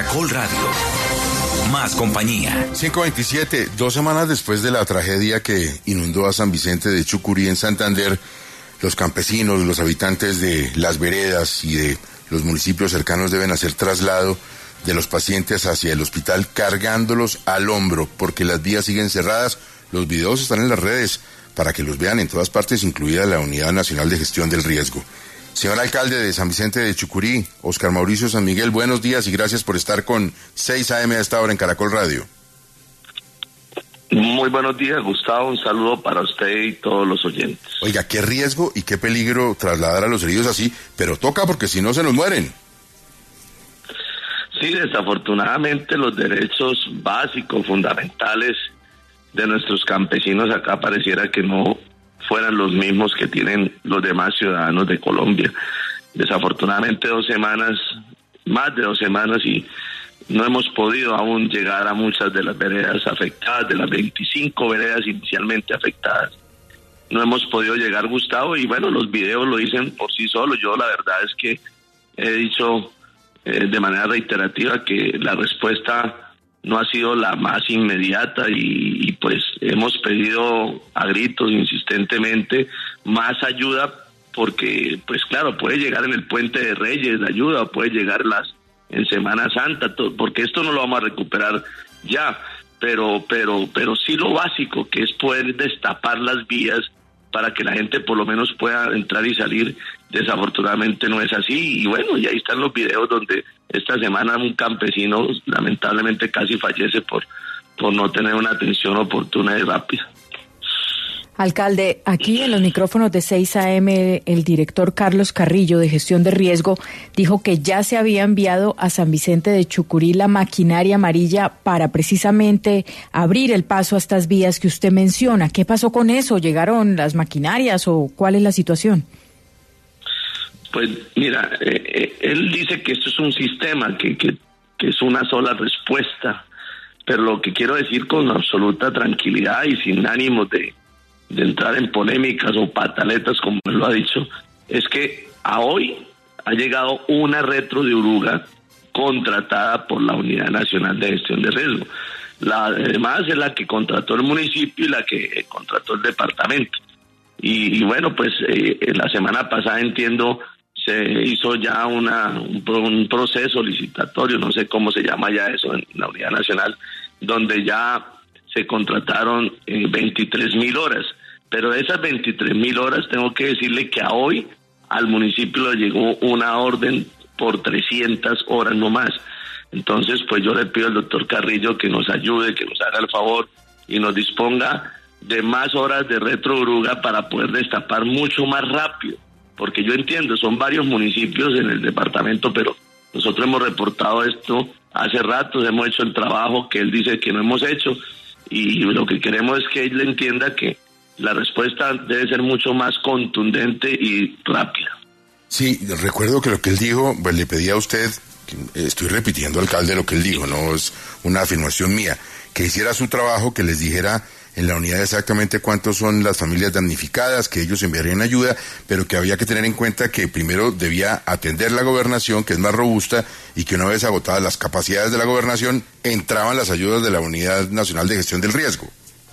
Caracol Radio. Más compañía. 5:27, 2 semanas después de la tragedia que inundó a San Vicente de Chucurí en Santander, los campesinos, los habitantes de las veredas y de los municipios cercanos deben hacer traslado de los pacientes hacia el hospital cargándolos al hombro porque las vías siguen cerradas. Los videos están en las redes para que los vean en todas partes, incluida la Unidad Nacional de Gestión del Riesgo. Señor alcalde de San Vicente de Chucurí, Óscar Mauricio San Miguel, buenos días y gracias por estar con 6 AM a esta hora en Caracol Radio. Muy buenos días, Gustavo, un saludo para usted y todos los oyentes. Oiga, qué riesgo y qué peligro trasladar a los heridos así, pero toca porque si no se nos mueren. Sí, desafortunadamente los derechos básicos, fundamentales de nuestros campesinos acá pareciera que no fueran los mismos que tienen los demás ciudadanos de Colombia. Desafortunadamente más de 2 semanas y no hemos podido aún llegar a muchas de las veredas afectadas, de las 25 veredas inicialmente afectadas. No hemos podido llegar, Gustavo, y bueno, los videos lo dicen por sí solos. Yo la verdad es que he dicho de manera reiterativa que la respuesta no ha sido la más inmediata y pues hemos pedido a gritos insistentemente más ayuda porque pues claro, puede llegar en el Puente de Reyes la ayuda, puede llegar en Semana Santa, porque esto no lo vamos a recuperar ya, pero sí lo básico que es poder destapar las vías para que la gente por lo menos pueda entrar y salir. Desafortunadamente no es así y bueno, y ahí están los videos donde esta semana un campesino lamentablemente casi fallece por no tener una atención oportuna y rápida. Alcalde, aquí en los micrófonos de 6 AM, el director Carlos Carrillo de Gestión de Riesgo dijo que ya se había enviado a San Vicente de Chucurí la maquinaria amarilla para precisamente abrir el paso a estas vías que usted menciona. ¿Qué pasó con eso? ¿Llegaron las maquinarias o cuál es la situación? Pues mira, él dice que esto es un sistema, que es una sola respuesta, pero lo que quiero decir con absoluta tranquilidad y sin ánimo de entrar en polémicas o pataletas, como él lo ha dicho, es que a hoy ha llegado una retro de oruga contratada por la Unidad Nacional de Gestión de Riesgo. Además es la que contrató el municipio y la que contrató el departamento. Y bueno, pues la semana pasada entiendo se hizo ya un proceso licitatorio, no sé cómo se llama ya eso en la Unidad Nacional, donde ya se contrataron 23,000 horas. Pero de esas 23,000 horas tengo que decirle que a hoy al municipio le llegó una orden por 300 horas no más. Entonces, pues yo le pido al doctor Carrillo que nos ayude, que nos haga el favor y nos disponga de más horas de retro oruga para poder destapar mucho más rápido. Porque yo entiendo, son varios municipios en el departamento, pero nosotros hemos reportado esto hace rato, hemos hecho el trabajo que él dice que no hemos hecho y lo que queremos es que él entienda que la respuesta debe ser mucho más contundente y rápida. Sí, recuerdo que lo que él dijo, pues le pedí a usted, estoy repitiendo, alcalde, lo que él dijo, no es una afirmación mía, que hiciera su trabajo, que les dijera en la unidad exactamente cuántos son las familias damnificadas, que ellos enviarían ayuda, pero que había que tener en cuenta que primero debía atender la gobernación, que es más robusta, y que una vez agotadas las capacidades de la gobernación, entraban las ayudas de la Unidad Nacional de Gestión del Riesgo.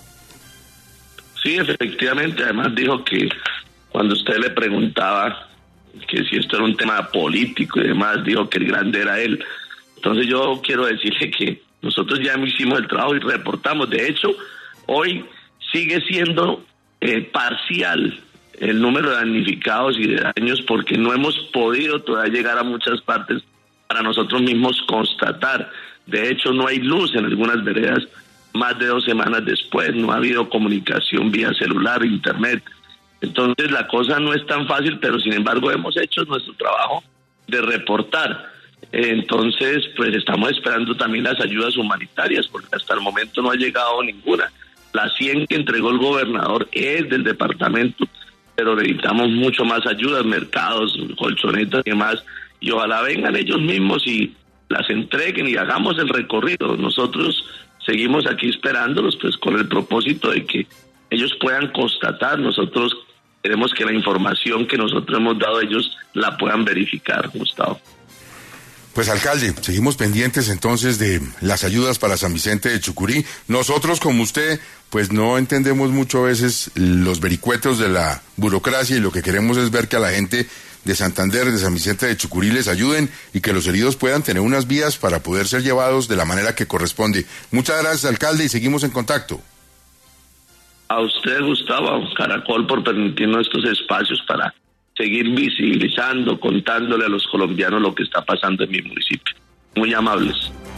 Sí, efectivamente, además dijo que cuando usted le preguntaba que si esto era un tema político y demás, dijo que el grande era él. Entonces yo quiero decirle que nosotros ya hicimos el trabajo y reportamos. De hecho, hoy sigue siendo parcial el número de damnificados y de daños porque no hemos podido todavía llegar a muchas partes para nosotros mismos constatar. De hecho, no hay luz en algunas veredas más de 2 semanas después, no ha habido comunicación vía celular, internet. Entonces la cosa no es tan fácil, pero sin embargo hemos hecho nuestro trabajo de reportar. Entonces, pues estamos esperando también las ayudas humanitarias, porque hasta el momento no ha llegado ninguna. Las 100 que entregó el gobernador es del departamento, pero necesitamos mucho más ayudas, mercados, colchonetas y demás, y ojalá vengan ellos mismos y las entreguen y hagamos el recorrido. Nosotros seguimos aquí esperándolos, pues con el propósito de que ellos puedan constatar. Nosotros queremos que la información que nosotros hemos dado a ellos la puedan verificar, Gustavo. Pues Pues alcalde, seguimos pendientes entonces de las ayudas para San Vicente de Chucurí. Nosotros, como usted, pues no entendemos mucho a veces los vericuetos de la burocracia y lo que queremos es ver que a la gente de Santander, de San Vicente de Chucurí les ayuden y que los heridos puedan tener unas vías para poder ser llevados de la manera que corresponde. Muchas gracias, alcalde, y seguimos en contacto. A usted, Gustavo, Caracol, por permitirnos estos espacios para seguir visibilizando, contándole a los colombianos lo que está pasando en mi municipio. Muy amables.